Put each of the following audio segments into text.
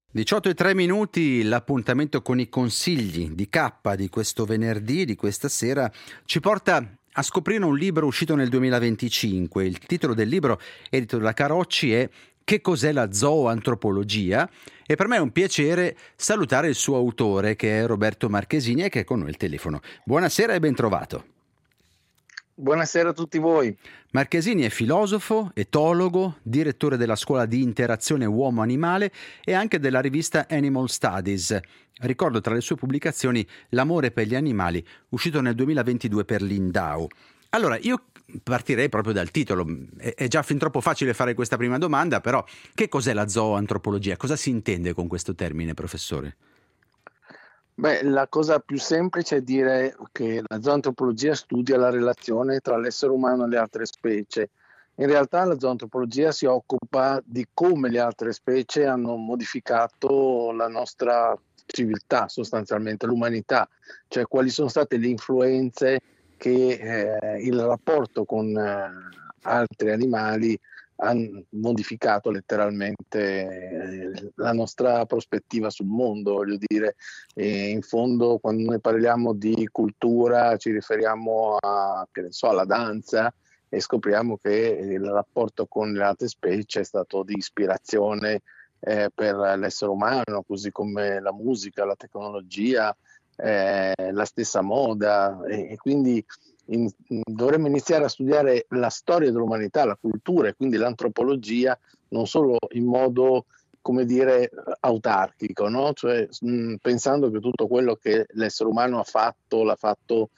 18:03, l'appuntamento con i consigli di K di questo venerdì, di questa sera, ci porta a scoprire un libro uscito nel 2025. Il titolo del libro, edito da Carocci, è Che cos'è la zooantropologia? E per me è un piacere salutare il suo autore, che è Roberto Marchesini, e che è con noi al telefono. Buonasera e ben trovato. Buonasera a tutti voi. Marchesini è filosofo, etologo, direttore della scuola di interazione uomo-animale e anche della rivista Animal Studies. Ricordo tra le sue pubblicazioni L'amore per gli animali, uscito nel 2022 per Lindau. Allora, io partirei proprio dal titolo. È già fin troppo facile fare questa prima domanda, però che cos'è la zooantropologia? Cosa si intende con questo termine, professore? Beh, la cosa più semplice è dire che la zooantropologia studia la relazione tra l'essere umano e le altre specie. In realtà la zooantropologia si occupa di come le altre specie hanno modificato la nostra civiltà, sostanzialmente l'umanità, cioè quali sono state le influenze che il rapporto con altri animali hanno modificato letteralmente la nostra prospettiva sul mondo, voglio dire. In fondo, quando noi parliamo di cultura ci riferiamo alla danza, e scopriamo che il rapporto con le altre specie è stato di ispirazione per l'essere umano, così come la musica, la tecnologia, la stessa moda, e quindi dovremmo iniziare a studiare la storia dell'umanità, la cultura e quindi l'antropologia, non solo in modo, come dire, autarchico, no? Cioè pensando che tutto quello che l'essere umano ha fatto l'ha fatto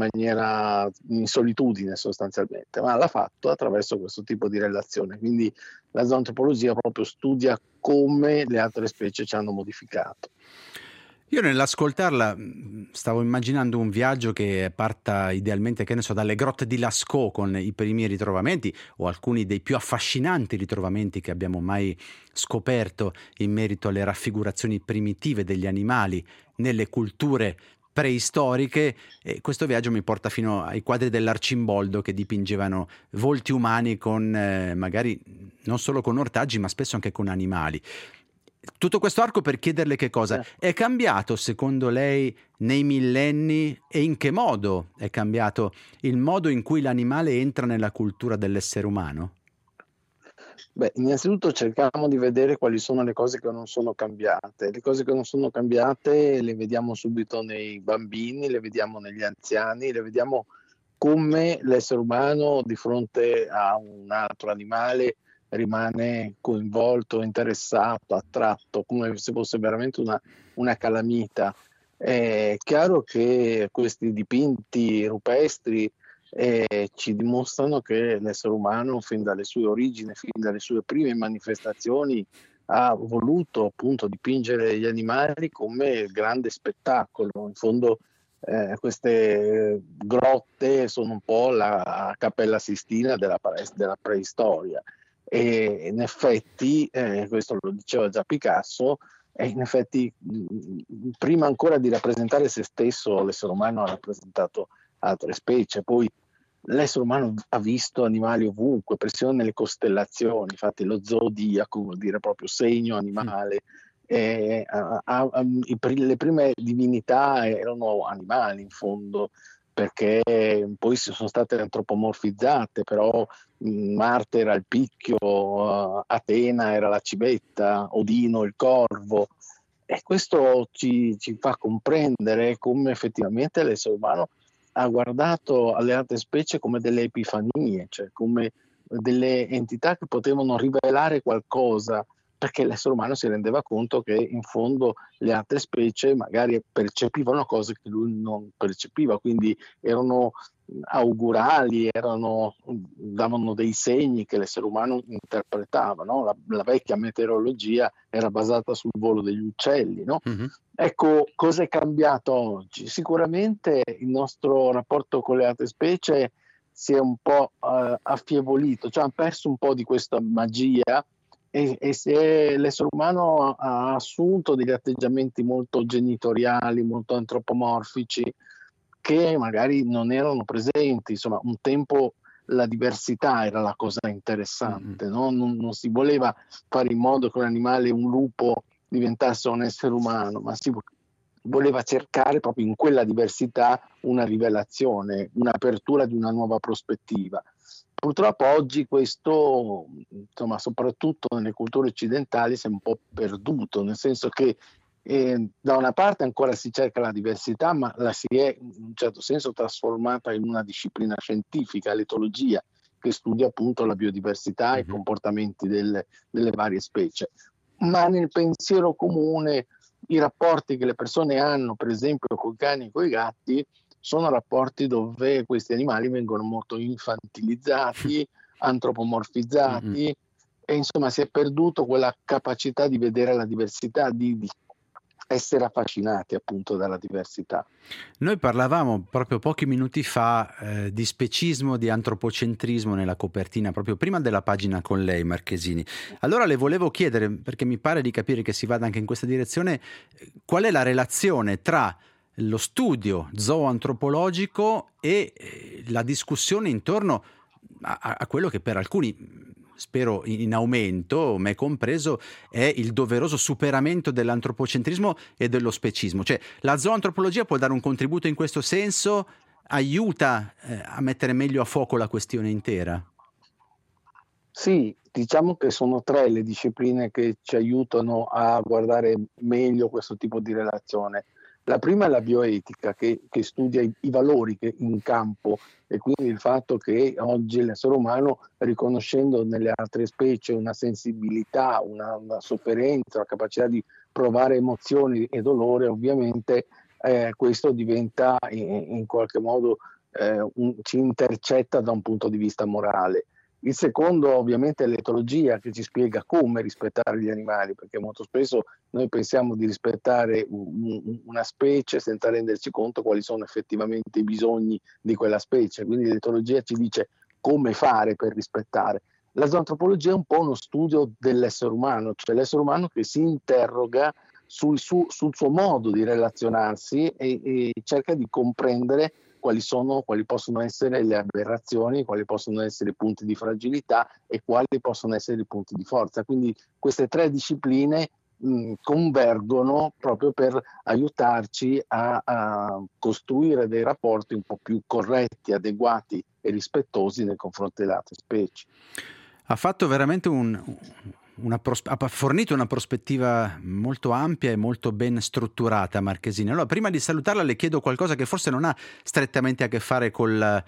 in solitudine sostanzialmente, ma l'ha fatto attraverso questo tipo di relazione. Quindi la zoantropologia proprio studia come le altre specie ci hanno modificato. Io nell'ascoltarla stavo immaginando un viaggio che parta idealmente, che ne so, dalle grotte di Lascaux con i primi ritrovamenti o alcuni dei più affascinanti ritrovamenti che abbiamo mai scoperto in merito alle raffigurazioni primitive degli animali nelle culture preistoriche, e questo viaggio mi porta fino ai quadri dell'Arcimboldo che dipingevano volti umani con magari non solo con ortaggi ma spesso anche con animali. Tutto questo arco per chiederle che cosa è cambiato secondo lei nei millenni e in che modo è cambiato il modo in cui l'animale entra nella cultura dell'essere umano? Beh, innanzitutto cerchiamo di vedere quali sono le cose che non sono cambiate. Le cose che non sono cambiate le vediamo subito nei bambini, le vediamo negli anziani, le vediamo come l'essere umano di fronte a un altro animale rimane coinvolto, interessato, attratto, come se fosse veramente una calamita. È chiaro che questi dipinti rupestri ci dimostrano che l'essere umano, fin dalle sue origini, fin dalle sue prime manifestazioni, ha voluto appunto dipingere gli animali come grande spettacolo. In fondo queste grotte sono un po' la Cappella Sistina della preistoria, e in effetti, questo lo diceva già Picasso, e in effetti prima ancora di rappresentare se stesso, l'essere umano ha rappresentato altre specie. Poi l'essere umano ha visto animali ovunque, persino nelle costellazioni, infatti lo zodiaco vuol dire proprio segno animale. Le prime divinità erano animali in fondo, perché poi sono state antropomorfizzate, però Marte era il picchio, Atena era la civetta, Odino il corvo, e questo ci fa comprendere come effettivamente l'essere umano ha guardato alle altre specie come delle epifanie, cioè come delle entità che potevano rivelare qualcosa, perché l'essere umano si rendeva conto che in fondo le altre specie magari percepivano cose che lui non percepiva, quindi erano augurali, davano dei segni che l'essere umano interpretava, no? La vecchia meteorologia era basata sul volo degli uccelli, no? Mm-hmm. Ecco, cosa è cambiato oggi? Sicuramente il nostro rapporto con le altre specie si è un po' affievolito, cioè ha perso un po' di questa magia, e se l'essere umano ha assunto degli atteggiamenti molto genitoriali, molto antropomorfici, che magari non erano presenti. Insomma, un tempo la diversità era la cosa interessante, no? Non si voleva fare in modo che un animale, un lupo, diventasse un essere umano, ma si voleva cercare proprio in quella diversità una rivelazione, un'apertura di una nuova prospettiva. Purtroppo oggi questo, insomma, soprattutto nelle culture occidentali, si è un po' perduto, nel senso che da una parte ancora si cerca la diversità, ma la si è in un certo senso trasformata in una disciplina scientifica, l'etologia, che studia appunto la biodiversità e i comportamenti delle varie specie. Ma nel pensiero comune i rapporti che le persone hanno, per esempio con i cani e con i gatti, sono rapporti dove questi animali vengono molto infantilizzati, antropomorfizzati, e insomma si è perduto quella capacità di vedere la diversità, di essere affascinati appunto dalla diversità. Noi parlavamo proprio pochi minuti fa di specismo, di antropocentrismo nella copertina, proprio prima della pagina con lei, Marchesini. Allora le volevo chiedere, perché mi pare di capire che si vada anche in questa direzione, qual è la relazione tra lo studio zooantropologico e la discussione intorno a quello che per alcuni, spero in aumento, me compreso, è il doveroso superamento dell'antropocentrismo e dello specismo. Cioè, la zooantropologia può dare un contributo in questo senso? Aiuta a mettere meglio a fuoco la questione intera? Sì, diciamo che sono tre le discipline che ci aiutano a guardare meglio questo tipo di relazione. La prima è la bioetica, che studia i valori che in campo, e quindi il fatto che oggi l'essere umano, riconoscendo nelle altre specie una sensibilità, una sofferenza, una capacità di provare emozioni e dolore, ovviamente questo diventa in qualche modo, ci intercetta da un punto di vista morale. Il secondo ovviamente è l'etologia, che ci spiega come rispettare gli animali, perché molto spesso noi pensiamo di rispettare una specie senza renderci conto quali sono effettivamente i bisogni di quella specie. Quindi l'etologia ci dice come fare per rispettare. La zoantropologia è un po' uno studio dell'essere umano, cioè l'essere umano che si interroga sul suo modo di relazionarsi e cerca di comprendere quali possono essere le aberrazioni, quali possono essere i punti di fragilità e quali possono essere i punti di forza. Quindi queste tre discipline convergono proprio per aiutarci a costruire dei rapporti un po' più corretti, adeguati e rispettosi nei confronti delle altre specie. Ha fatto veramente ha fornito una prospettiva molto ampia e molto ben strutturata, Marchesini. Allora, prima di salutarla le chiedo qualcosa che forse non ha strettamente a che fare con la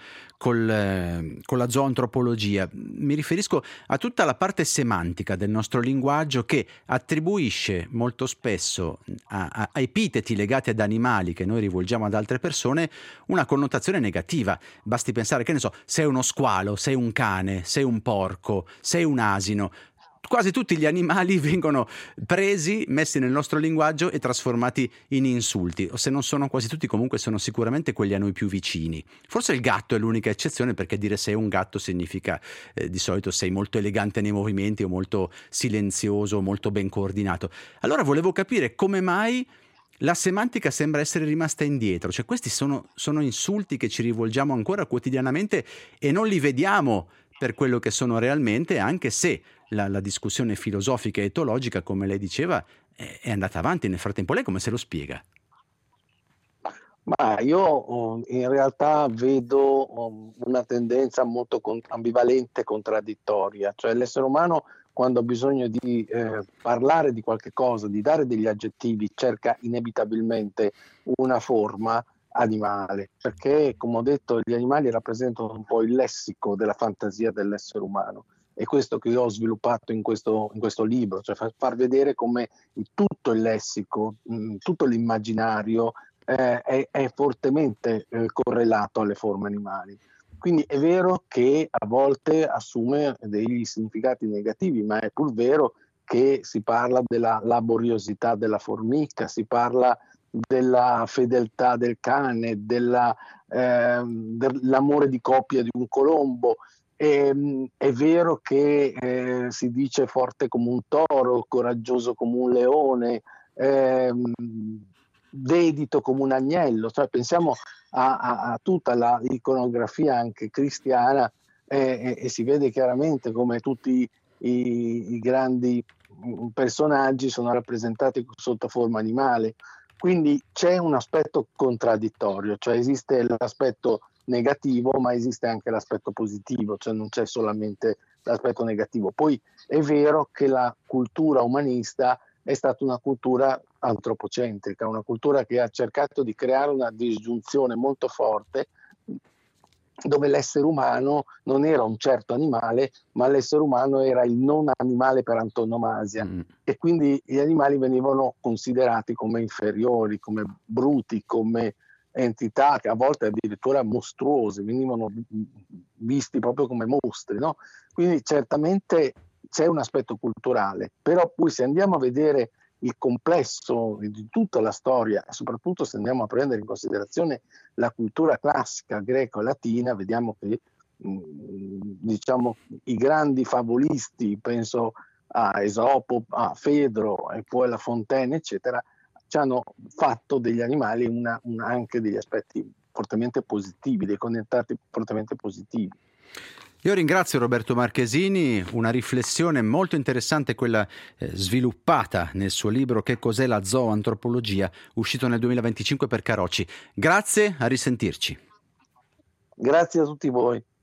zooantropologia. Mi riferisco a tutta la parte semantica del nostro linguaggio che attribuisce molto spesso a epiteti legati ad animali che noi rivolgiamo ad altre persone una connotazione negativa. Basti pensare, che ne so, sei uno squalo, sei un cane, sei un porco, sei un asino. Quasi tutti gli animali vengono presi, messi nel nostro linguaggio e trasformati in insulti, o se non sono quasi tutti, comunque sono sicuramente quelli a noi più vicini. Forse il gatto è l'unica eccezione, perché dire sei un gatto significa di solito sei molto elegante nei movimenti o molto silenzioso, molto ben coordinato. Allora volevo capire come mai la semantica sembra essere rimasta indietro, cioè questi sono insulti che ci rivolgiamo ancora quotidianamente e non li vediamo per quello che sono realmente, anche se la discussione filosofica e etologica, come lei diceva, è andata avanti nel frattempo. Lei come se lo spiega? Ma io in realtà vedo una tendenza molto ambivalente e contraddittoria, cioè l'essere umano, quando ha bisogno di parlare di qualche cosa, di dare degli aggettivi, cerca inevitabilmente una forma animale, perché, come ho detto, gli animali rappresentano un po' il lessico della fantasia dell'essere umano. È questo che io ho sviluppato in questo libro, cioè far vedere come tutto il lessico, tutto l'immaginario è fortemente correlato alle forme animali. Quindi è vero che a volte assume degli significati negativi, ma è pur vero che si parla della laboriosità della formica, si parla della fedeltà del cane, dell'amore di coppia di un colombo. È vero che si dice forte come un toro, coraggioso come un leone, dedito come un agnello, cioè pensiamo a tutta l'iconografia anche cristiana e si vede chiaramente come tutti i grandi personaggi sono rappresentati sotto forma animale, quindi c'è un aspetto contraddittorio, cioè esiste l'aspetto negativo ma esiste anche l'aspetto positivo, cioè non c'è solamente l'aspetto negativo. Poi è vero che la cultura umanista è stata una cultura antropocentrica, una cultura che ha cercato di creare una disgiunzione molto forte dove l'essere umano non era un certo animale, ma l'essere umano era il non animale per antonomasia, e quindi gli animali venivano considerati come inferiori, come bruti, come entità che a volte addirittura mostruose, venivano visti proprio come mostri, no? Quindi certamente c'è un aspetto culturale, però poi se andiamo a vedere il complesso di tutta la storia, e soprattutto se andiamo a prendere in considerazione la cultura classica greco-latina, vediamo che diciamo i grandi favolisti, penso a Esopo, a Fedro e poi alla Fontaine, eccetera, ci hanno fatto degli animali anche degli aspetti fortemente positivi, dei connotati fortemente positivi. Io ringrazio Roberto Marchesini, una riflessione molto interessante quella sviluppata nel suo libro Che cos'è la zooantropologia, uscito nel 2025 per Carocci. Grazie, a risentirci. Grazie a tutti voi.